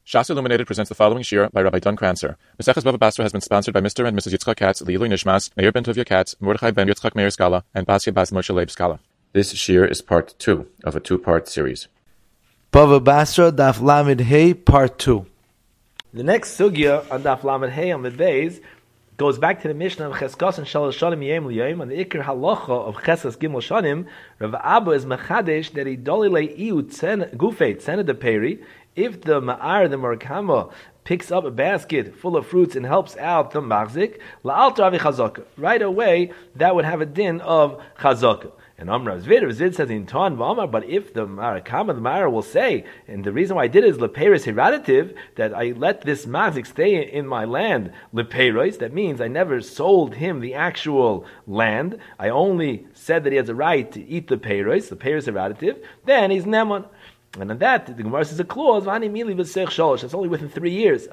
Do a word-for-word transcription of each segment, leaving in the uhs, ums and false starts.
Shas Illuminated presents the following shir by Rabbi Don Kranzer. Maseches Bava Basra has been sponsored by Mister and Missus Yitzchak Katz, Leilui Nishmas, Meir ben Tovia Katz, Mordechai ben Yitzchak Meir Skala, and Basia Bas Moshe Leib Skala. This shir is part two of a two-part series. Bava Basra, Daf Lamed Hey, part two. The next sugya on Daf Lamed Hey on the days goes back to the Mishnah of Cheskos and Shalosh Shanim Yom L'Yom on the Iker Halacha of Cheskas Gimel Shanim. Rav Abba is mechadesh that he dolile iu gufei tzena de peri. If the ma'ar, the Murakama, picks up a basket full of fruits and helps out the machzik, la'alter avi chazaka. Right away, that would have a din of chazaka. And Amr Zvid, Zvid says in Ton V'Amar, but if the Murakama, the ma'ar, will say, and the reason why I did it is leperis heradativ, that I let this machzik stay in my land, leperis, that means I never sold him the actual land, I only said that he has a right to eat the peiros, the peiros heradativ, then he's neman. And on that, the Gemara says a clause, that's only within three years.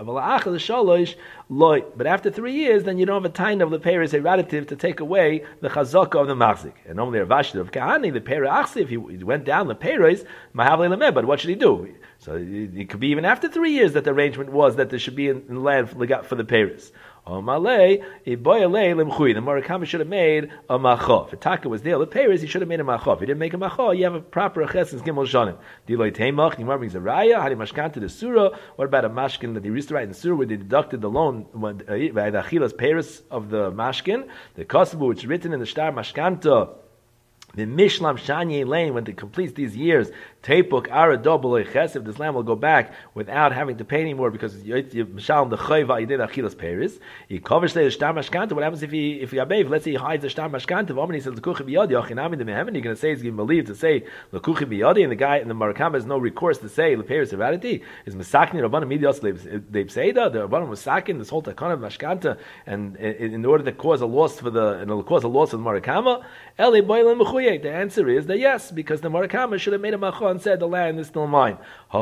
But after three years, then you don't have a time of the peiros heradativ to take away the chazaka of the machzik. And normally Rav of Kahani, the peiros achsi, if he went down the peiros, but what should he do? So it could be even after three years that the arrangement was that there should be in land for the peiros. The Murakama should have made a machov. If Taka was there, the peiros, he should have made a machov. If he didn't make a machov, you have a proper chesed gimel shanim. Diloi teimach, Nimar brings a raya. How did mashkan to the surah? What about a mashkin that they used to write in the surah where they deducted the loan by the achilas peiros of the mashkin? The kosabu, which is written in the shtar mashkanta. The Mishlam Shanye Lane, when it completes these years, Tepuk Ara Double Chesed, this land will go back without having to pay anymore because Mishalim the Chayva Yidei Achilas Peris. He covers the Shtar Mashkanta. What happens if he if he abev? Let's say he hides the Shtar Mashkanta. V'omni says Lekuchi Biyadi Achinami the Mehemen. You're going to say he's going to believe to say Lekuchi Biyadi, and the guy in the Murakama has no recourse to say Leperis Heredity. Is Masakni Rabbanim Midios Leib Seida? The Rabbanim was sacking this whole Takana of Mashkanta, and in order to cause a loss for the and cause a loss for the Murakama, Eli Boilim Mechuy. The answer is that yes, because the Murakama should have made a macha and said the land is still mine. So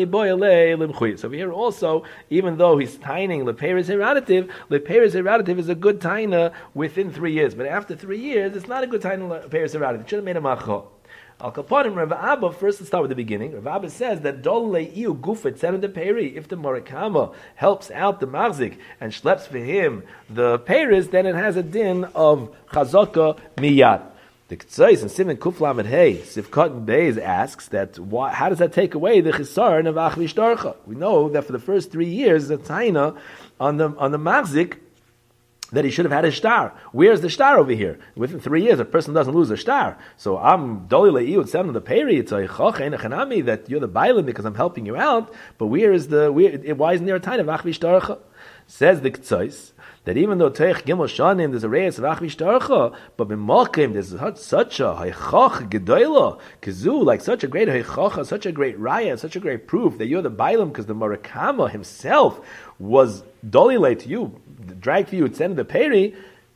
here also, even though he's tining leperis heradativ, leperis heradativ is a good taina within three years. But after three years, it's not a good taina leperis heradativ. It should have made a macha. Al Kaponim, Rav Abba, first let's start with the beginning. Rav Abba says that Dol Leiu Gufet Tzena de Peri, if the Murakama helps out the Machzik and schleps for him the Peris, then it has a din of Chazaka Miyad. The Ketzais and Simon Kuflam at Hey, Sivkot Beis asks that why, how does that take away the Chisaron of Achvish Darcha? We know that for the first three years, the Taina on the on the Machzik that he should have had a star. Where's the star over here? Within three years, a person doesn't lose a star. So I'm Doli Leiu Tzem the Peri. It's a Choch Chanami that you're the Bailim because I'm helping you out. But where is the where? Why isn't there a Taina of Achvish Darcha? Says the Ketzais that even though Teich Gimel Shanim there's a reyes of Achvish Darcha, but b'malkim there's such a heichach gedola kazu, like such a great heichacha, such a great raya, such a great proof that you're the Bailam because the Murakama himself was dolile to you, dragged for you at the end of the peri.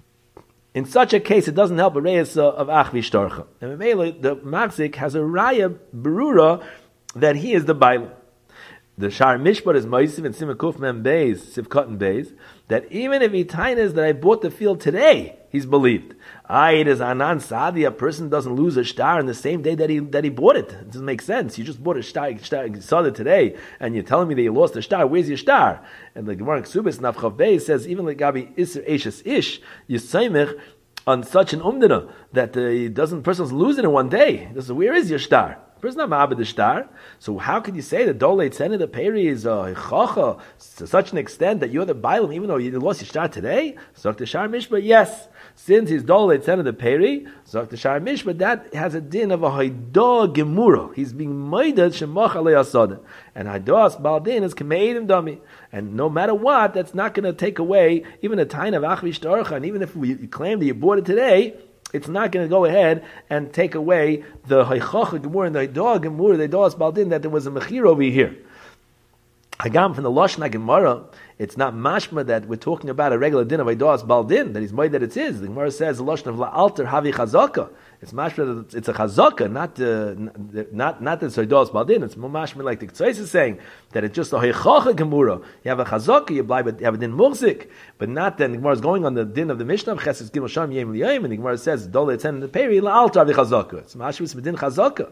In such a case, it doesn't help a reyes of Achvish Darcha. And the Machzik has a raya berura that he is the Bailam. The Shar Mishpat is Moisiv and Simakuf Mem Beis, Sivkot and Beis, that even if he tainas that I bought the field today, he's believed. Ah, it is Anan Sadi, a person doesn't lose a star in the same day that he that he bought it. It doesn't make sense. You just bought a star, star you saw it today, and you're telling me that you lost a star. Where's your star? And the Gemara Ksubis Navchav Beis says, even like Gabi Isser Eishes Ish, Yisaimich, on such an umdina, that uh, doesn't person's lose it in one day. This is, where is your star? Person not ma'abed the star. So how could you say that Dole Tzena the Peri is a chacha to such an extent that you're the Bailam even though you lost your star today? Zok the Shar Mishpat, yes. Since he's Dole Tzena the Peri, Zok the Shar Mishpat, that has a din of a Haidah Gemura. He's being maidad shemach alei asada. And Haidah Baldin is kameidim dami. And no matter what, that's not going to take away even a time of Achvish Darcha. And even if we claim that you bought it today, it's not going to go ahead and take away the Haichacha Gemur and the Haidah Gemur, the Haidah Baldin, that there was a Mechir over here. Hagam from the Lashna Gemara, it's not mashma that we're talking about a regular din of Haidah Baldin, that he's made that it's his. The Gemara says the Lashna of La'alter Havi Chazaka. It's mashma that it's a chazaka, not uh, not not that it's Haidah Baldin. It's more mashma like the Ketzais is saying that it's just a Haichacha Gemura. You have a chazaka, you have a din murzik, but not that the Gemara is going on the din of the Mishnah. Chesed Gimel Sham Yom L'Yom, and the Gemara says Dole Tzen the Peri La'alter Havi Chazaka. It's mashma with din chazaka.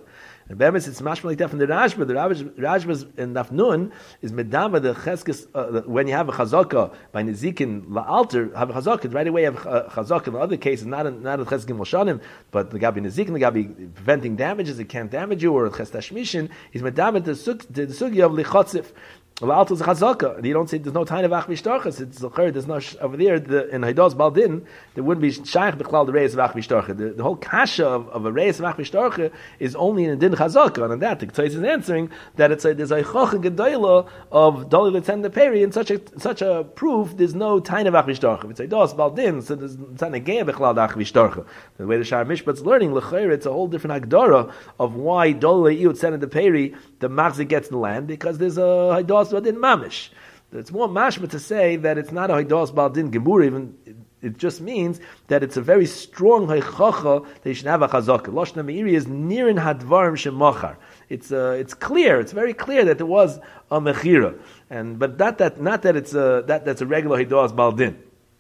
And Bemis, it's mashma like that from the Rashba. The Rashba's in Nafnun is medama the cheskes, uh, when you have a chazaka by Nezikin la'alter, have a chazaka, right away you have a chazaka. In the other cases, not a, not a cheskim moshanim, but the gabi Nezikin, the gabi preventing damages, it can't damage you, or ches tashmishin, he's medama the sugi of lichotzif. La'alter is a chazaka, and you don't say there's no time of ach v'shtarchas, it's there's no, over there, the, in Haidos Baldin, there wouldn't be shaykh b'chlal the reis of ach v'shtarcha. The, the whole kasha of, of a reis of ach v'shtarcha is only in a din chazaka, and on that the Ktsois is answering that it's a, there's a chocha gedoyla of doli l'tzen the peri, in such a such a proof there's no time of ach v'shtarcha. It's a Haidos Baldin, so there's it's not a geya b'chlal ach v'shtarcha. The way the Shar Mishpat's learning, l'chayr, it's a whole different agdara of why doli l'tzen the peri, the machzik gets in the land, because there's a Haidos Baldin mamish. It's more mashma to say that it's not a Haidos Baldin Gemur, even it, it just means that it's a very strong Haichacha that you should have a Chazaka. Loshna Meiri is Nirin Hadvarim Shemachar. It's uh, it's clear, it's very clear that there was a Mechira. And but not that not that it's a that, that's a regular Haidos Baldin.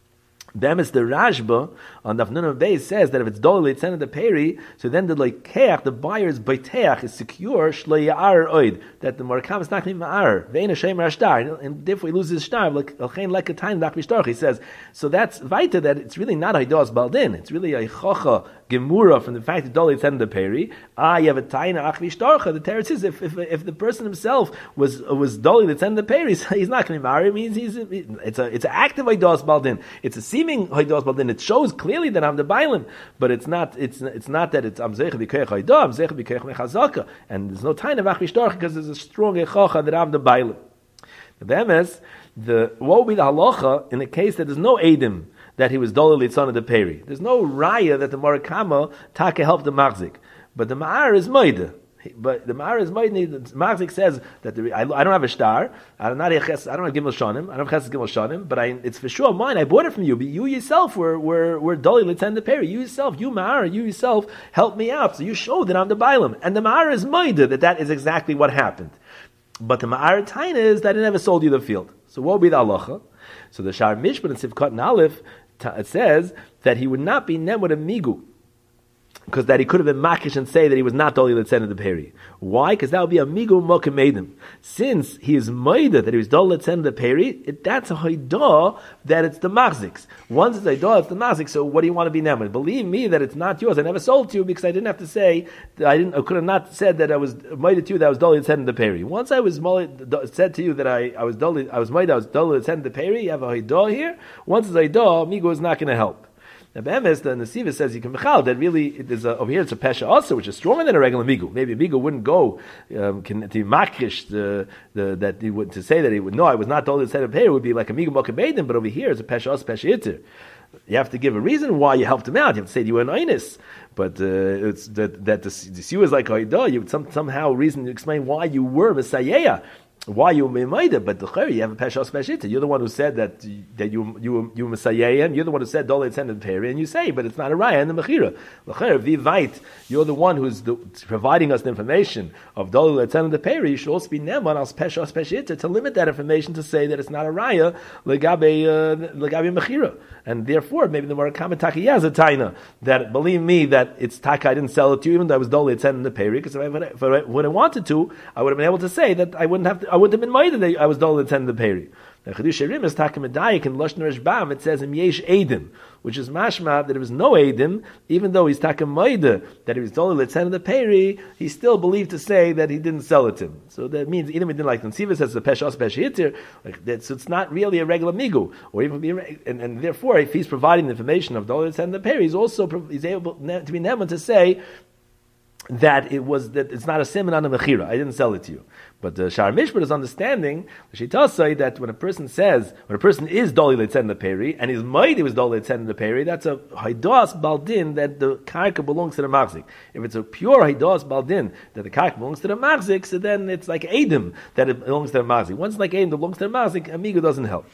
Them is the Rashba on the Nunam Beis says that if it's doli it's sent in the peri, so then the like keach, the buyer's beiteach is secure shlei ya'ar oid, that the Murakam is not going to be ma'ar vein a shem rashtar, and if he loses his shtar like alchein like a time dak v'shtarch, he says. So that's weiter that it's really not Haidos Baldin, it's really a chocha gemura from the fact that doli it's sent in the peri. Ah, you have a taina ach v'shtarcha. The teretz is if, if if the person himself was was doli that's sent in the peri, so he's not going to be ma'ar. It means he's it's a it's an active Haidos Baldin. It's a seeming Haidos Baldin. It shows clearly that I'm the Bailim, but it's not. It's it's not that it's I'm zeicha b'keich Haidah, I'm zeicha b'keich mechazaka, and there's no time of ach v'shtarch because there's a strong echacha that I'm the Bailim. The bemes, the what would be the halacha in the case that there's no edim that he was dolly litzon of the peri? There's no raya that the Murakama taka helped the machzik, but the ma'ar is moide. But the Ma'ar is Maidni, the Machzik says that the, I, I don't have a star, I don't have ches, I don't have Gimel Shanim, I don't have Ches Gimel Shanim, but I, it's for sure mine, I bought it from you, but you yourself were, were, were Doli L'Tzen the Peri, you yourself, you Ma'ar, you yourself helped me out, so you showed that I'm the Bailam, and the Ma'ar is Maida, that that is exactly what happened. But the Ma'ar Taina is that I never sold you the field. So what would be the halacha? So the Shar Mishpat in Sivkot and Aleph, it says that he would not be nem with a migu, because that he could have been makish and say that he was not doli l'tzen in the peri. Why? Because that would be a migu mokem edim. Since he is maida that he was doli l'tzen in the peri, it, that's a haidah that it's the machziks. Once it's a haidah, it's the machzik. So what do you want to be nemer? Believe me that it's not yours. I never sold to you because I didn't have to say that I didn't. I could have not said that I was maida to you that I was doli l'tzen in the peri. Once I was maida, said to you that I, I was doli, I was maida, I was doli l'tzen in the peri. You have a haidah here. Once it's a haidah, migu is not going to help. Now, Be'emes, the Nesiva says you can mechal that really it is a, over here it's a pesha also, which is stronger than a regular migu. Maybe a migu wouldn't go um, can, to makish the, the that he would to say that he would no, I was not told to set up here. It would be like a migu mokabedim, but over here it's a pesha also pesha itir. You have to give a reason why you helped him out. You have to say you were an oinus, but uh, it's that that the, the siu is like oidah. You would some, somehow reason to explain why you were messiah. Why you made it, but the chayri, you have a pesha speciality. You're the one who said that that you you you messiah, and you're the one who said dole it's the peri, and you say, but it's not a raya in the mechira. The chayri, v'ivait, you're the one who's the, providing us the information of dole it's the peri. You should also be neman as pesha speciality to limit that information to say that it's not a raya legabe uh, legabe mechira, and therefore maybe the Murakama taki has a taina that believe me that it's taka I didn't sell it to you even though I was dole it's the peri because if I, if I would have wanted to, I would have been able to say that I wouldn't have to. I wouldn't have been made that I was dole attend the peri. The Chedush Erim is takim medayik in Lashon Rishbam. It says im yesh edim, which is mashma that there was no edim, even though he's takim moida that he was dole attend the peri. He still believed to say that he didn't sell it to him. So that means even he didn't like Nesiva says the pesha pesha hitir. Like that, so it's not really a regular migu, or even be, and, and therefore if he's providing the information of dole attend the peri, he's also he's able to be neman to say that it was that it's not a simon on a mechira. I didn't sell it to you. But the Shar Mishpat is understanding. She does say that when a person says when a person is doli leitzen the peri and his mighty was doli leitzen the peri, that's a haidas baldin that the karka belongs to the machzik. If it's a pure haidas baldin that the karka belongs to the machzik, so then it's like edim that it belongs to the machzik. Once like edim that belongs to the machzik, amigo doesn't help.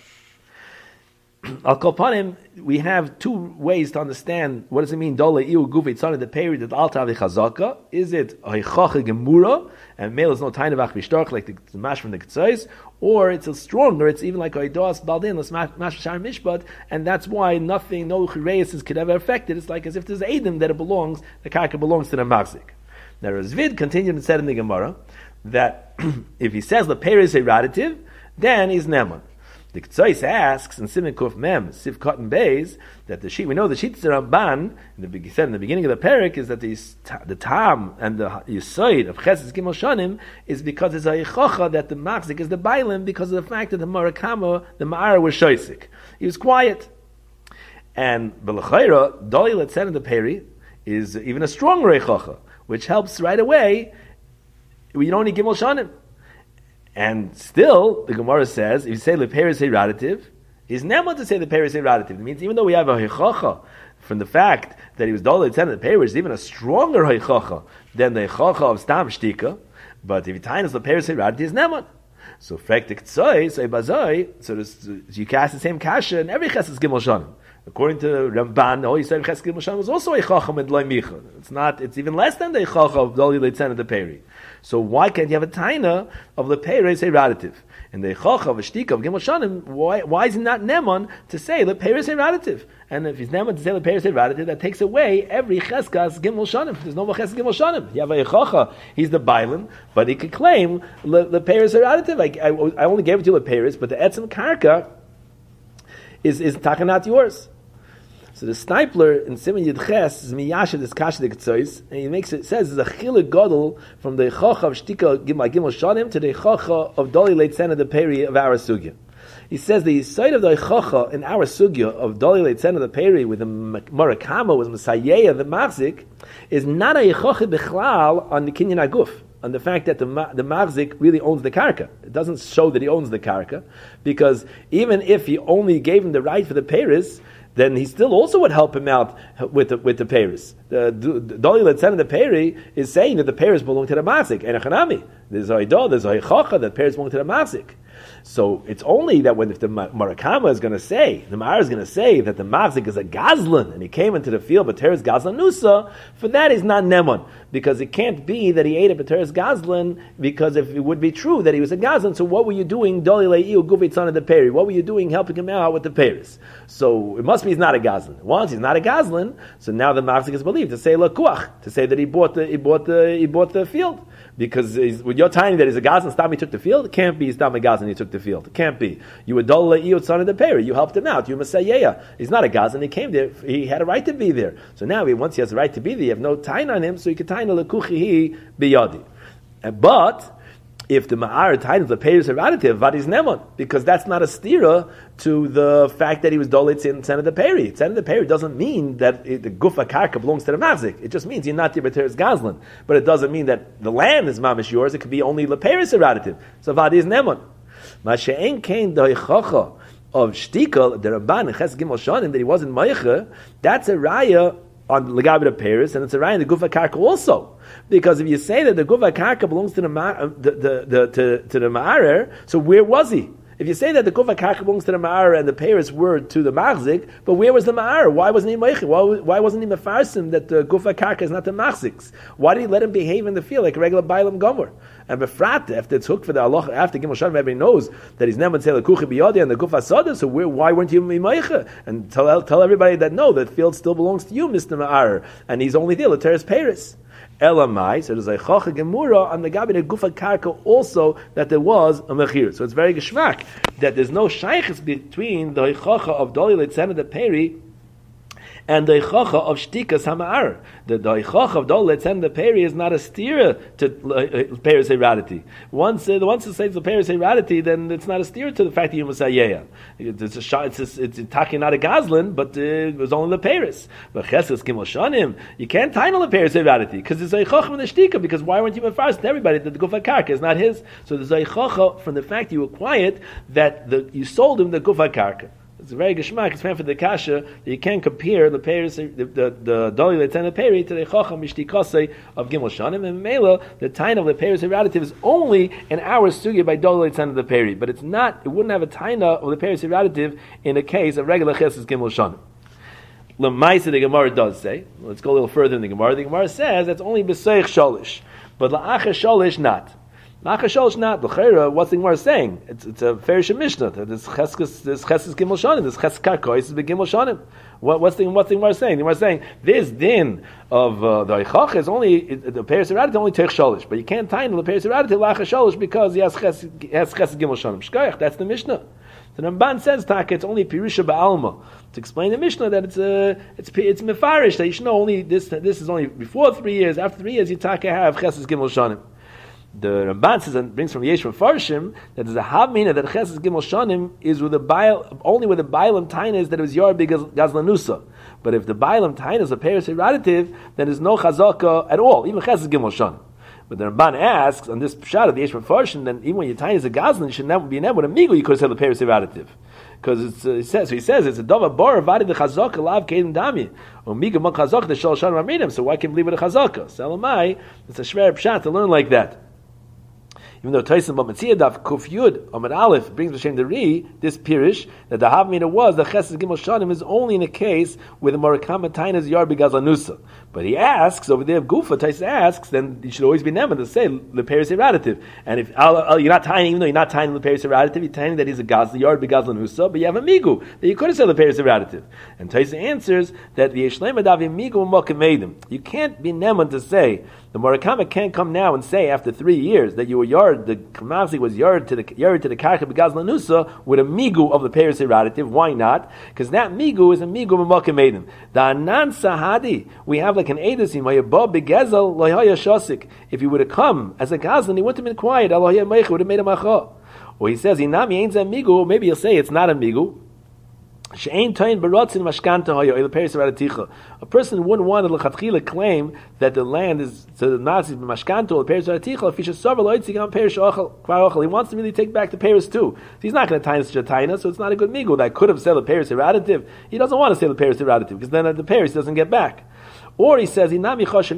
Al Kolpanim, we have two ways to understand what does it mean. Dole iu gufi tzana the period that alta v'chazaka. Is it haichacha gemura and male is no taina v'ach v'shtarch like the mash from the Ktsois, or it's a stronger. It's even like oidos baldin the mash shar mishpat, and that's why nothing, no chireis could ever affect it. It's like as if there's edim that it belongs, the karka belongs to the machzik. Now Razvid continued and said in the Gemara that if he says Leperes Eraditiv, then he's Neman. The Ktsois asks in Siman Kuf Mem, Siv Cotton Bays, that the sheet, we know the sheet Ramban, in the, he said in the beginning of the parak, is that the, the Tam and the Yisoid of Chesed Gimel Shanim is because it's a Yechocha that the Machzik is the Bailim because of the fact that the Murakama, the Ma'ara was Shoisik. He was quiet. And B'Lechaira, Doli Letzen in the Peri, is even a stronger Yechocha, which helps right away. We don't need Gimel Shanim. And still, the Gemara says, if you say Leperes Eraditiv, he's never to say Leperes Eraditiv. It means even though we have a Heichacha from the fact that he was Dol Yitzen of the Peri, which is even a stronger Heichacha than the Heichacha of Stam Shtika, but if you tie us Leperes Eraditiv, he's never. So, Frektik Tzoi, so Bazoi, so this, you cast the same kasha in every Chesed Gimel Shanim. According to Ramban, the Holy Yisrael Chesed Gimel Shanim was also a Chacham and Loi Micha. It's not, it's even less than the Chacham of Dol Yitzen of the Peri. So why can't you have a taina of the Peres Eraditiv? And the Chacham of Shtika of Gimel Shanim, why, why is he not Neman to say the Peres Eraditiv? And if he's Neman to say the Peres Eraditiv, that takes away every Cheskas Gimel Shanim. There's no more Cheskas Gimel Shanim. You have a Chacham, he's the Bailim, but he could claim the Peres Eraditiv. I, I, I only gave it to you the Peres, but the Etzem Karka is, is takanat yours. So the Snipler in Siman Yud Ches is miyasha this kasha de Ktsois, and he makes it, says it's a chiluk gadol from the Chacha of Shtika Gimel Gimel Shanim to the Chacha of Doli Leitzena the Peri of our sugya. He says the side of the Chacha in our sugya of Doli Leitzena the Peri with the Murakama was Messiah the Machzik is not a Chacha Bichlal on the Kinyan Aguf, on the fact that the the Machzik really owns the karka. It doesn't show that he owns the karka, because even if he only gave him the right for the Peres, then he still also would help him out with the, with the Peres. The Doli Letzen of the Peri is saying that the Peres belong to the Machzik. And a Chanami, there's a Idah, there's a Chacha that Peres belong to the Machzik. So it's only that when if the Murakama is going to say, the Ma'ar is going to say that the Machzik is a Gazlan, and he came into the field, but Teres Gazlan Nusa, for that is not Neman. Because it can't be that he ate it, but Teres Gazlan, because if it would be true that he was a Gazlan, so what were you doing, Doli Lei'u Guvitzan of the Peri? What were you doing helping him out with the Peres? So it must be he's not a Gazlan. Once he's not a Gazlan, so now the Machzik is believed to say Lakuach, to say that he bought the, he bought the, he bought the field. Because with your tiny that he's a Gazlan, Stam he took the field, it can't be he's Stam a Gazlan, he took the field. It can't be. You were Dol Le'iyot son of the Peri, you helped him out, you Messiah. He's not a Gazlan, he came there, he had a right to be there. So now, he, once he has a right to be there, you have no tain on him, so you can tain Lekuchihi biyadi. But, if the Ma'ar tain the Peres Eraditiv, Vadis Neman, because that's not a stira to the fact that he was Dolit Sen of the Peri. Sen of the Peri doesn't mean that it, the Gufa Karka belongs to the Machzik. It just means you're not Tibeteres Gazlan. But it doesn't mean that the land is Mamish yours, it could be only the Peres Eraditiv. So Vadis Neman. Masha'en Kain Doichacha of Shtika, the Ramban, Ches Gimel Shanim, that he wasn't Meicha, that's a raya on Legabit of Paris, and it's a raya in the Gufa Karka also. Because if you say that the Gufa Karka belongs to the, the, the, the, to, to the Ma'arer, so where was he? If you say that the Gufa Karka belongs to the Ma'arer and the Paris were to the Machzik, but where was the Ma'arer? Why wasn't he Meichel? Why, why wasn't he Mefarsim that the Gufa Karka is not the Machziks? Why did he let him behave in the field like a regular Bailam Gomer? And Befrat, after it's hooked for the Allah, after Gimel Shanim, everybody knows that he's never said the Kuchi Biyadi and the Gufa Sada, so where, why weren't you Meichel? And tell, tell everybody that no, that field still belongs to you, Mister Ma'arer, and he's only there, Lateris Paris. Elamai, so there's a Chacha Gemura on the Gabi the Gufa Karka also that there was a Mechir. So it's very geschmack that there's no shaykhs between the Chacha of Doli Leitzena the Peri and the Chacha of Shtikas Hama'ar. The Chacha of Dol Leitzena the Peri is not a stira to uh, Peres Eradity. Once uh, once it says the Peres Eradity, then it's not a stira to the fact that you Messiah. It's a it's a, it's talking not a Gazlan, but uh, it was only the Peres. But Chesed Gimel Shanim, you can't title the Peres Eradity because it's a Chacha from the Shtika. Because why weren't you first to everybody that the Gufa Karka is not his? So there's a Chacha from the fact you were quiet that the, you sold him the Gufa Karka. It's a very geschmack. It's meant for the kasha that you can't compare the Peres, the the the Doli Leitzena Peri to the Chacham Mishtikase of Gimel Shanim, and Mela the taina of the Peres Eraditiv is only an hour sugya by Doli Leitzena the Peri, but it's not. It wouldn't have a taina of the Peres Eraditiv in a case of regular Chesed Gimel Shanim. L'maisa the Gemara does say. Let's go a little further in the Gemara. The Gemara says that's only b'seich sholish, but la'achar sholish not. Lachashol not l'chera. What's the Gemara saying? It's it's a Farish Mishnah. This cheskes this cheskes gimel shanim. This ches karkois is begimel shanim. What what's the what's the Gemara saying? The Gemara saying this din of uh, the Eichach is only it, the Peres Eradet only teich sholish, but you can't tie the Peres Eradet lachasholish because he has ches has ches gimel shanim. Shkoyach. That's the Mishnah. The Ramban says taka it's only pirusha ba'alma to explain the Mishnah that it's a uh, it's it's mefarish that you should know only this this is only before three years. After three years you taka have ches gimel shanim. The Ramban says and brings from Yesh from Farshim that there's a havmina that Ches Gimel Shanim is with the Baal, only with the Bailam Taina is that it was Yar because Gazlanusa. But if the Bailam Taina is a Peres Eraditiv, then there's no Chazaka at all, even Ches Gimel Shanim. But the Ramban asks on this pshat of the Yesh from Farshim, then even when your Taina is a Gazlan, you should never be never with a Migu. You could have said the Peres Eraditiv. Because it's uh, he says so he says it's a dova bar vadi the chazaka lav kedim dami or miga mon chazaka the shal shan ramidim. So why can't we leave it a chazaka? Salamai, it's a shver pshat to learn like that. Even though Taisim Bamatzia Daf Kuf Yud Amad Aleph brings the Shem the Ri, this pirish that the Havmina was the Chesed Gimel Shanim is only in a case where the Morakama Tainas Yar Begazlanusa. But he asks over there, Gufa Taisim asks, then you should always be never to say the Peres Eraditiv. And if uh, you're not tying, even though you're not tying the Peres Eraditiv, you're tying that he's a Gazla Yar Begazlanusa, but you have a Migu that you could have said the Peres Eraditiv. And Taisim answers that the Yeshlema Dav Migu Mokamedim. You can't be neman to say. The Murakama can't come now and say after three years that you were yard, the Kamazi was yard to the yard to the Karka Begazlanusa with a migu of the Peres Eraditiv. Why not? Because that migu is a migu b'makamedim. The Anan Sahadi, we have like an Edasim, Mayabab Begezel Lohaya Shosik. If he would have come as a Gazlan, he wouldn't have been quiet. Aloha Meicha would have made a macha. Or he says, Inami ain't a migu, maybe he'll say it's not a migu. A person wouldn't want to lechatchila claim that the land is to the Nazis b'mashkanto or Peres Araticha if he should serve a loitzigam Peres Ochel. He wants to really take back the Peres too. So he's not going to tie such a taina, so it's not a good migu. That could have said the Peres Eraditiv. He doesn't want to say the Peres Eraditiv because then the Peres doesn't get back. Or he says, or it has a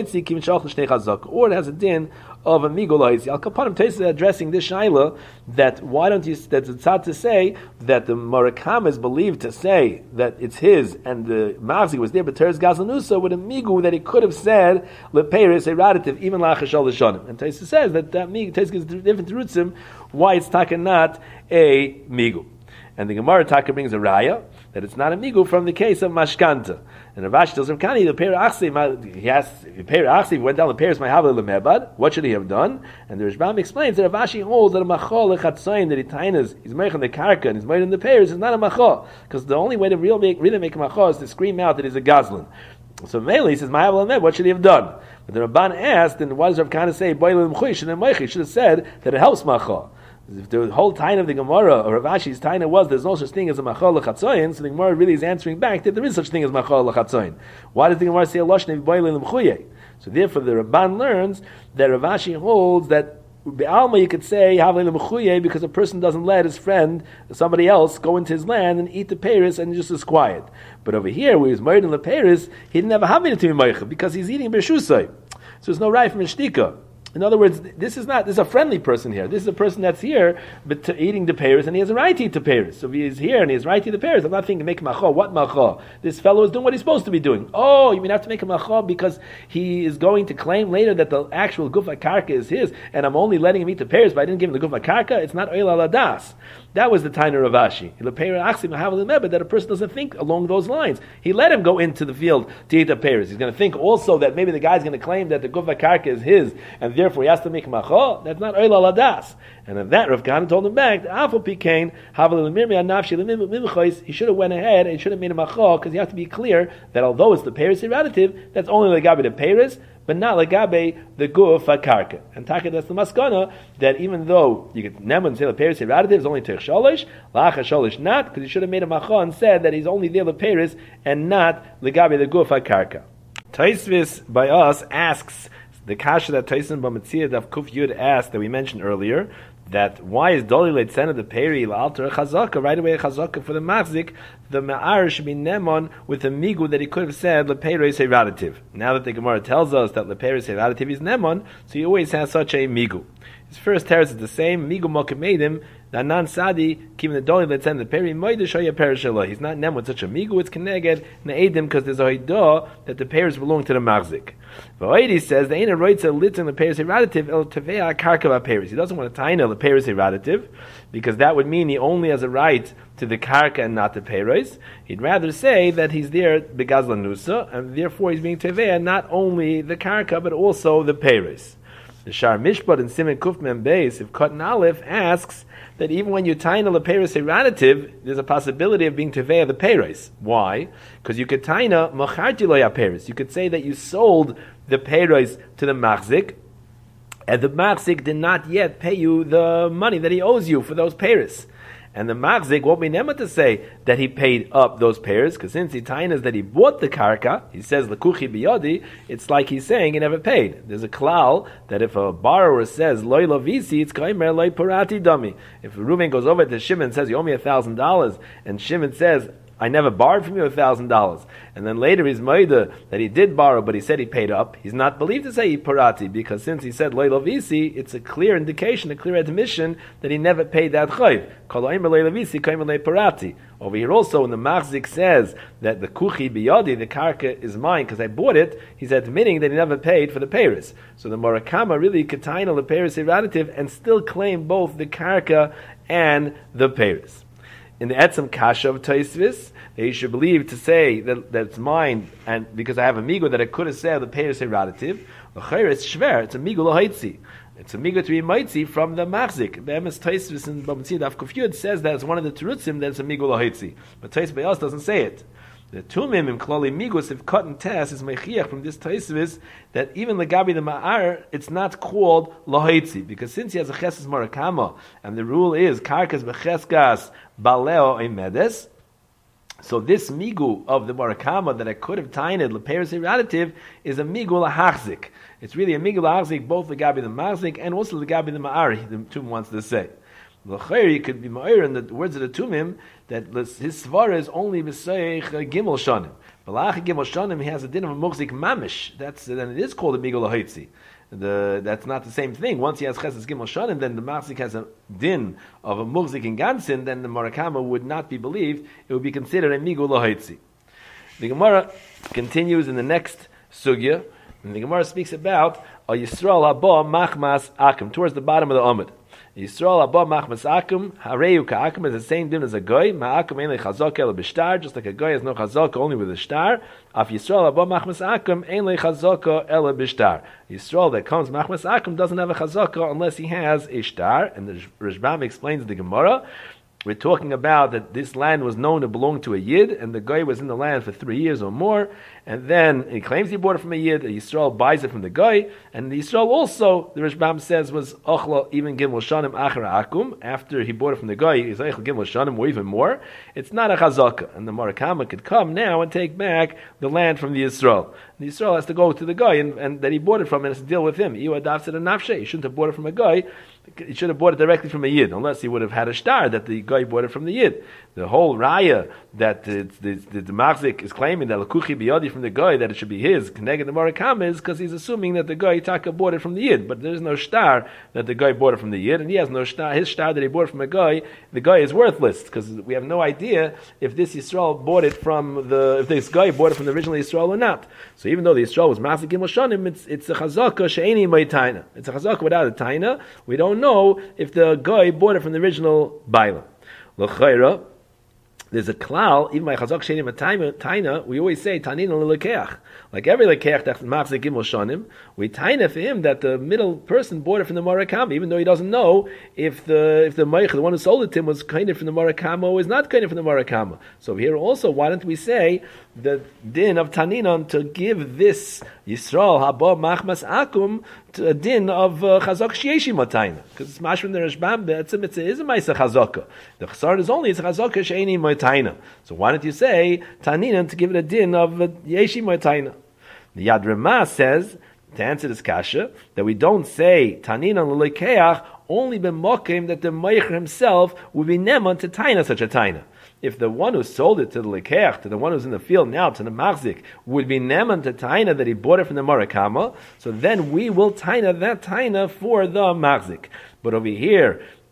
din of a migolaitzi. Al Kapanim Taisa addressing this shaila that why don't you that it's hard to say that the Murakam is believed to say that it's his and the Mavzi was there, but Teres Gazlanusa with a migu that he could have said leperis eraditiv even lachashal l'shanim. And Taisa says that that migu Taisa gives different rutzim why it's taka not a migu. And the Gemara Taka brings a raya that it's not a migu from the case of mashkanta. And Ravashi tells him, "Kani the peir achsi." He asks, "Peir achsi went down the peirs my havle lemebad. What should he have done?" And the Rishbam explains that Ravashi holds that a machol lechatzayin that he tainas he's made on the karka and he's made in the peirs is not a machol because the only way to really make really make a machol is to scream out that he's a gazlan. So Mele he says, "My havle lemebad. What should he have done?" But the Rabban asked, and what does Rav Kana say? Boilim chuish and meichi should have said that it helps machol. If the whole time of the Gemara or Rav Ashi's taina was there's no such thing as a machal lechatzoyin, so the Gemara really is answering back that there is such thing as machal lechatzoyin. Why does the Gemara say a lashon boilim l'mchuye? So therefore the Rabban learns that Rav Ashi holds that be'alma you could say havle l'mchuye because a person doesn't let his friend somebody else go into his land and eat the peiris and just is quiet. But over here where he's married in the peiris, he didn't have a havmina to be meicha because he's eating b'shusay, so there's no right from a shtika. In other words, this is not, this is a friendly person here. This is a person that's here, but to eating the peiros, and he has a right to eat the peiros. So if he is here and he has a right to eat the peiros, I'm not thinking make macha. What macha? This fellow is doing what he's supposed to be doing. Oh, you mean I have to make a macha because he is going to claim later that the actual gufa karka is his, and I'm only letting him eat the peiros, but I didn't give him the gufa karka? It's not oil ala das. That was the taina of Rashi. That a person doesn't think along those lines. He let him go into the field to eat the peiros. He's going to think also that maybe the guy's going to claim that the gufa karka is his, and therefore he has to make macha. That's not oil ala das. And of that, Rav Kahana told him back, he should have went ahead and should have made a macha, because you have to be clear that although it's the peiros eraditiv, that's only the gabi the peiros, but not legabe the guf karka. And taka, that's the maskana that even though you could never say the peiros eraditiv is only teich sholish, lacha sholish not, because he should have made a macha and said that he's only there the peiros and not legabe the guf karka. Taisvis by us asks the kasha that Taisin Bamatzia Daf Kuf Yud asked that we mentioned earlier, that why is Doli Leitzena the Peri La'alter Chazaka, right away a Chazaka for the Machzik, the Ma'ar should be Nemon with a Migu that he could have said Leperi Seiradativ. Now that the Gemara tells us that Leperi Seiradativ is Nemon, so he always has such a Migu. His first teretz is the same, Migu Mokamedim, that non-sadi keeping the doli let's end the peri moide shoya perishallah. He's not nem with such a migu. It's keneged needim because there's a haidah that the pairs belong to the machzik. V'oidi says the ain't right to lit in the pairs eraditive el tevea karka pairs. He doesn't want to taina the pairs eraditive because that would mean he only has a right to the karka and not the peiros. He'd rather say that he's there begazla nusa, and therefore he's being tevea not only the karka but also the peiros. The Shar Mishpat in Siman Kuf Mem Beis, if Katan Aleph asks that even when you taina the peiros eraditive, there's a possibility of being tevea the peiros. Why? Because you could taina macharti lo ya peiros. You could say that you sold the peiros to the machzik, and the machzik did not yet pay you the money that he owes you for those peiros. And the machzik won't be nema to say that he paid up those pairs, because since he tainas that he bought the karka, he says lekuchi biyodi, it's like he's saying he never paid. There's a klal that if a borrower says loy lovisi, it's kaimer loy parati dami. If Reuven goes over to Shimon and says you owe me a thousand dollars, and Shimon says I never borrowed from you a thousand dollars, and then later he's moida that he did borrow, but he said he paid up. He's not believed to say he parati because since he said loy lovisi, it's a clear indication, a clear admission that he never paid that chayv. Kol aimer loy lovisi, kaimer loy parati. Over here also, when the machzik says that the kuchi biyadi, the karka is mine because I bought it, he's admitting that he never paid for the peiros. So the morakama really could taina the peiros eraditive and still claim both the karka and the peiros. In the Etzem Kasha of Taisvis, they should believe to say that, that it's mine, and because I have a migo that I could have said the peiros eraditive. It's shver, it's a migo lahaitzi. It's a migo to be maitzi from the machzik. The Emes Taisvis in Bamtzid Afkufyud says that it's one of the terutzim that it's a migo lahaitzi. But Taisvis Bayos doesn't say it. The tumim in klali migos if cut and test is mechiach from this taisvis that even legabi the ma'ar it's not called lahaitzi because since he has a cheses marakama and the rule is karkas becheskas baleo imedes. So this migu of the marakama that I could have tained leperis eraditive is a migu lahachzik. It's really a migu lahachzik both legabi the machzik and also legabi the ma'ar. The tum wants to say. L'chayri could be ma'ir in the words of the tumim that his svara is only b'seich gimel shanim. B'lach gimel shanim he has a din of a muchzik mamish. That's then it is called a migul haitzi. The that's not the same thing. Once he has cheses gimel shanim, then the machzik has a din of a muchzik in gansin. Then the marakama would not be believed. It would be considered a migul haitzi. The Gemara continues in the next sugya, and the Gemara speaks about a Yisrael haba machmas akim towards the bottom of the Amud. Yisrael abba machmas akum hareu ka'akum is the same din as a goy. Ma'akum ain't like chazak el b'shtar, just like a goy has no chazak only with a star. Af Yisrael abba machmas akum ain't like chazak el b'shtar. Yisrael that comes machmas akum doesn't have a chazak unless he has a star. And the Rishbam explains the Gemara. We're talking about that this land was known to belong to a Yid, and the guy was in the land for three years or more, and then he claims he bought it from a Yid, and Yisrael buys it from the guy, and the Yisrael also, the Rishbam says, was Ochla even Gimel Shanim Achra Akum, after he bought it from the guy, he's Ochla Gimel Shanim, or even more. It's not a Chazaka, and the Marakama could come now and take back the land from the Yisrael. The Yisrael has to go to the guy and, and that he bought it from and has to deal with him. He adopted a nafshe. He shouldn't have bought it from a guy. He should have bought it directly from a Yid, unless he would have had a star that the guy bought it from the Yid. The whole raya that the, the, the, the Machzik is claiming that Lakuchi biyadi from the guy, that it should be his, Keneged the Marakam is because he's assuming that the guy Taka bought it from the Yid, but there's no star that the guy bought it from the Yid, and he has no star. His star that he bought from a guy, the guy is worthless because we have no idea if this Yisrael bought it from the, if this guy bought it from the original Yisrael or not. So even though the Yisrael was Machzik Gimel Shanim, it's it's a Chazaka she'eni may taina. It's a Chazaka without a taina. We don't know if the guy bought it from the original Baila. L'chayra, there's a klal, even by Chazak Shenim Taina, we always say Tanin l'lekeach. Like every lekeach that machzik gimel shanim, we taina for him that the middle person bought it from the Marakama, even though he doesn't know if the if the Meich, the one who sold it to him, was kind of from the Marakama or is not kind of from the Marakama. So here also, why don't we say the din of Taninon to give this Yisrael haba machmas akum to a din of Chazak Sheyeshi Mataina? Because it's mash from the Rashbam, it's a, it's a, it's a Maisa Chazaka. The Chazar is only, it's a Chazaka Sheyeshi Mataina. So why don't you say Taninon to give it a din of Yeshi Mataina? The Yad Ramah says, to answer this kasha, that we don't say Taninon l'lekeach only b'mokim that the Meicher himself would be neman to taina such a taina. If the one who sold it to the lekeach, to the one who's in the field now, to the machzik, would be neman to taina that he bought it from the Marakama, so then we will taina that taina for the machzik. But over here,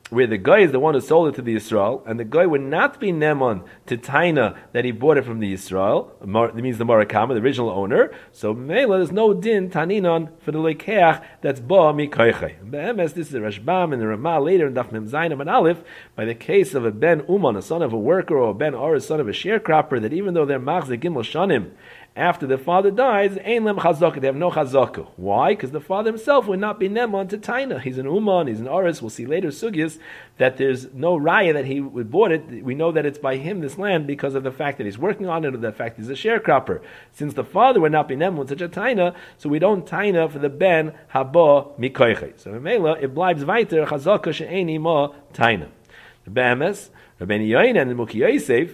where the guy is the one who sold it to the Yisrael, and the guy would not be Nemon to Taina that he bought it from the Yisrael, that means the Morakama, the original owner, so Mela, there's no din Taninon for the Lekeach that's Ba Mikoiche. Be'emes, this is the Rashbam and the Ramah later in Daf Mem Zayin and Aleph, by the case of a Ben Uman, a son of a worker, or a Ben Or, a son of a sharecropper, that even though they're Machzeh Gimel Shanim, after the father dies, Ein Lem Chazaka, they have no Chazaka. Why? Because the father himself would not be Nemon to Taina. He's an Uman, he's an Oris, we'll see later Sugyas, that there's no raya that he bought it. We know that it's by him, this land, because of the fact that he's working on it, or the fact he's a sharecropper. Since the father would not be Nemon such a Taina, so we don't Taina for the Ben Haba Mikoiche. So Mela, it blibes weiter, Chazaka she'eni ma Taina. The Be'emes, Rabbeinu Yoin and the Muki Yosef,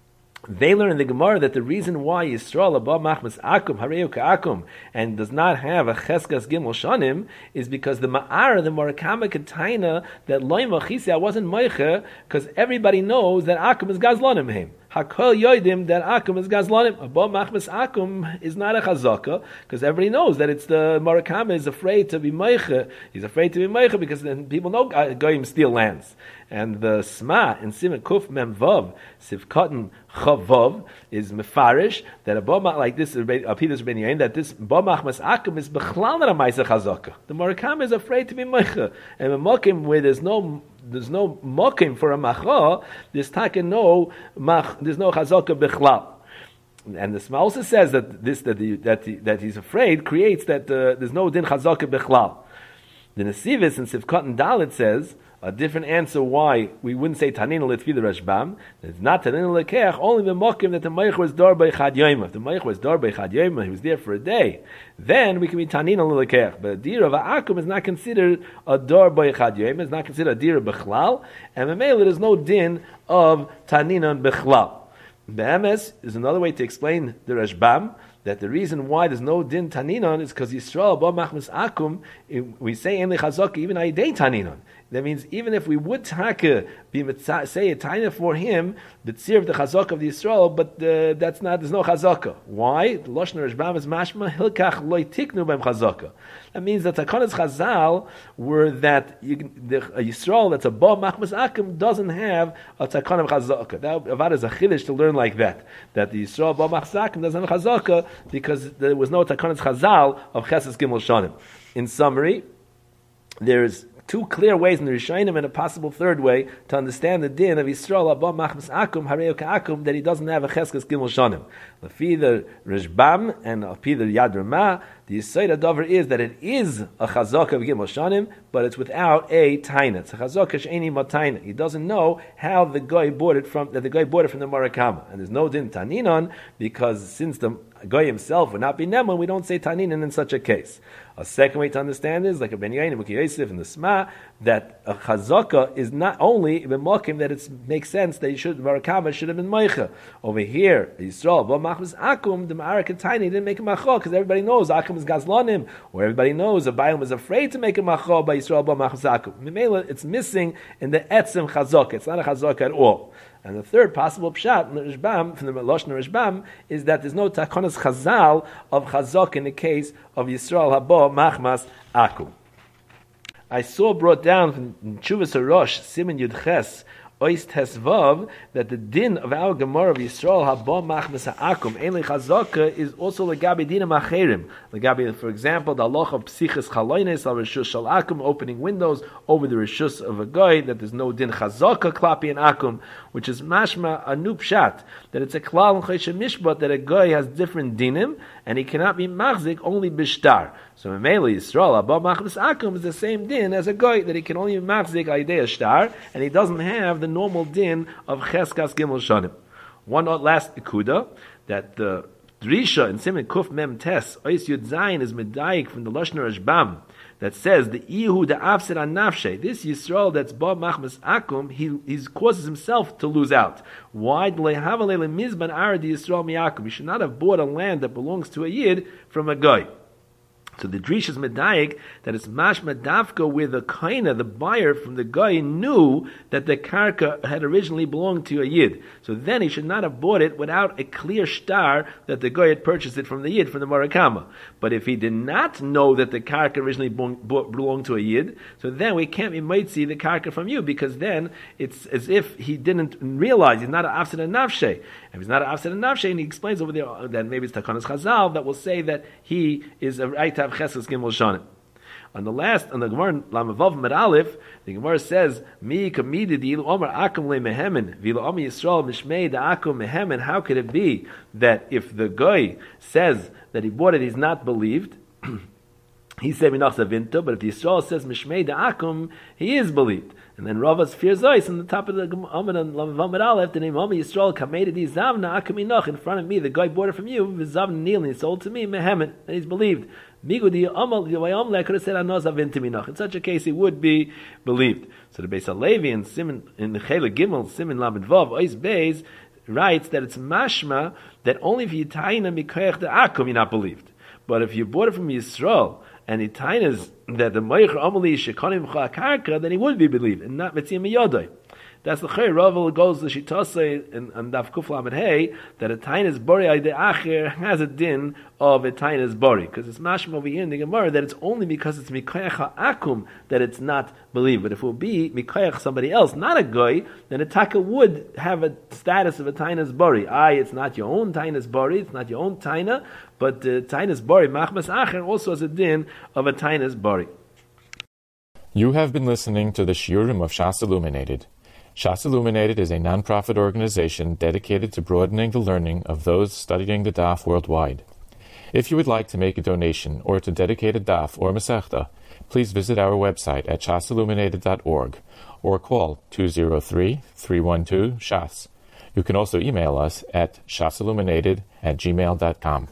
they learn in the Gemara that the reason why Yisrael above Machmas Akum, Hareu Ka'akum, and does not have a Cheskas Gimel Shanim is because the Ma'ara, the Morakama Kataina, that Loi Machisia wasn't Moiche, because everybody knows that Akum is Gazlonim him. Hakol Yoidim that Akum is Gazlonim. Above Machmas Akum is not a Chazaka, because everybody knows that it's the Morakama is afraid to be Moiche. He's afraid to be Moiche because then people know Goyim steal lands. And the Sma in Siman Kuf Mem Vav Sivkotten Chavav is mefarish that a bomach like this, Apidus Ben Yain, that this bomach mas akum is bechlal not a ma'aser chazaka. The Morakam is afraid to be meicha, and a mokim where there's no there's no mokim for a macha, there's taka no mach, there's no chazaka bechlal. And the Sma also says that this that the, that the, that he's afraid creates that uh, there's no din chazaka bechlal. The Nesivis in Sivkot and Dalit says a different answer why we wouldn't say Tanina Litfi the Rashbam. It's not Tanina Lekeach, only the Mokim that the Meich was Dor by Chad Yoima. If the Meich was Dor by Chad Yoima, he was there for a day, then we can be Tanina Lekeach. But a Dir of Akum is not considered a Dor by Chad Yoima, it's not considered a Dir of Bechlal, and Mamela there's no din of Tanina and Bechlal. Be'emes is another way to explain the Rashbam, that the reason why there's no din Taninon is because Yisrael ba machmas akum, we say en lechazaka even aidei Taninon. That means even if we would taka be say a taina for him, the tzir of the chazaka of the Yisrael, but uh, that's not, there's no chazaka. Why? The Lashon Rashbam is mashma hilkach loy tiknu b'em chazaka. That means that Takanas Chazal were that you, the a Yisrael that's a ba machmas akum doesn't have a takan of chazaka. That Avad is a chiddush to learn like that. That the Yisrael ba machmas akum doesn't have chazaka because there was no Takanas Chazal of Chesed Gimel Shanim. In summary, there's two clear ways in the Rishayim and a possible third way to understand the din of Yisrael Abba Machmas Akum Hareu Ka'akum that he doesn't have a Cheskas Gimel Shanim. Lefi the Rishbam and Lefi the Yad Ramah, the Yisayda Dover is that it is a Chazaka of Gimel Shanim, but it's without a Taina. It's a Chazaka She'eni Mataina. He doesn't know how the guy bought it from that the guy bought it from the Morakama, and there's no din Taninon because since the guy himself would not be Neman, we don't say Taninon in such a case. A second way to understand is, like a Ben Yain and Muki Yosef and the Sma, that a chazaka is not only b'mokim that it makes sense that you should Barakama should have been Meicha. Over here, Yisrael, but Machmas Akum, the Ma'arakatani didn't make a Macha because everybody knows Akum is Gazlonim, or everybody knows Abayim was afraid to make a Macha by Yisrael, but Machmas Akum. Mimela, it's missing in the Etzim Chazaka. It's not a Chazaka at all. And the third possible pshat from the Rishbam, from the Lashon Rishbam, is that there's no takonas chazal of chazak in the case of Yisrael haba machmas akum. I saw brought down from Chuvas Harosh Siman Yud Ches Ois Tesvav that the din of our Gemara of Yisrael haba machmas akum ainli chazaka is also legabi dinam acherim. Legabi, for example, the halacha of psichas chaloines al rishus shal akum, opening windows over the rishus of a guy, that there's no din chazaka klapi and akum, which is mashma a new pshat, that it's a klal and chayshah mishpat that a guy has different dinim and he cannot be machzik only bishtar. So Mamela Yisrael haba machmas akum is the same din as a guy, that he can only be machzik aidei shtar, and he doesn't have the normal din of cheskas gimel shanim. One last ikuda, that the drisha in Siman Kuf Mem Tes Ois Yud Zayin is medayik from the Lashon Rashbam that says the ihu the afsed an nafshe. This Yisrael that's ba machmas akum, he he causes himself to lose out. Why? Lehavalele mizban arad Yisrael miakum. He should not have bought a land that belongs to a yid from a guy. So the Drish is medayik that it's mashma dafka where the kaina, the buyer from the guy, knew that the karka had originally belonged to a yid. So then he should not have bought it without a clear star that the guy had purchased it from the yid, from the Murakama. But if he did not know that the karka originally belonged to a yid, so then we can't, we might see the karka from you, because then it's as if he didn't realize he's not an afsid and nafshe. If he's not an afsid and nafshe, and he explains over there that maybe it's Takanas Chazal that will say that he is a right to have Cheskas Gimel Shanim. On the last, on the Gemara Lamavav Med Aleph, the Gemara says, "Mi kamidi di Omer akum le mehemen v'lo Ami Yisrael mishmei da akum mehemen." How could it be that if the guy says that he bought it, he's not believed? He said minach vinta, but if the Yisrael says mishmei da akum, he is believed. And then Rava's fear zois on the top of the Amud and Lamavav Med Aleph, the name Ami Yisrael kamedi di zavna akum inach, in front of me, the guy bought it from you, v'zavna nil, and he sold to me mehemen, and he's believed. In such a case, he would be believed. So the Beis Halevi in Siman in the Chela Gimel Siman Lamed Vav Ois Beis writes that it's mashma that only if you taina mikoyach the akum you're not believed. But if you bought it from Yisrael and he tainas that the moich amali shekanim karka, then he would be believed and not mitziyah miyodai. That's the Chay Rav goes to Shitase and, and Daf Kuf Lamed Hey that a Tainas Bori Aide Acher has a din of a Tainas Bori, because it's mashma over here in the Gemara that it's only because it's Mikoyach Akum that it's not believed. But if it will be Mikoyach somebody else, not a Goy, then a Taka would have a status of a Tainas Bori. Aye, it's not your own Tainas Bori, it's not your own Taina, but uh, Tainas Bori, Machmas Acher, also has a din of a Tainas Bori. You have been listening to the Shiurim of Shas Illuminated. Shas Illuminated is a non-profit organization dedicated to broadening the learning of those studying the Daf worldwide. If you would like to make a donation or to dedicate a Daf or Masechta, please visit our website at shas illuminated dot org or call two zero three, three one two, S H A S. You can also email us at shasilluminated at gmail dot com.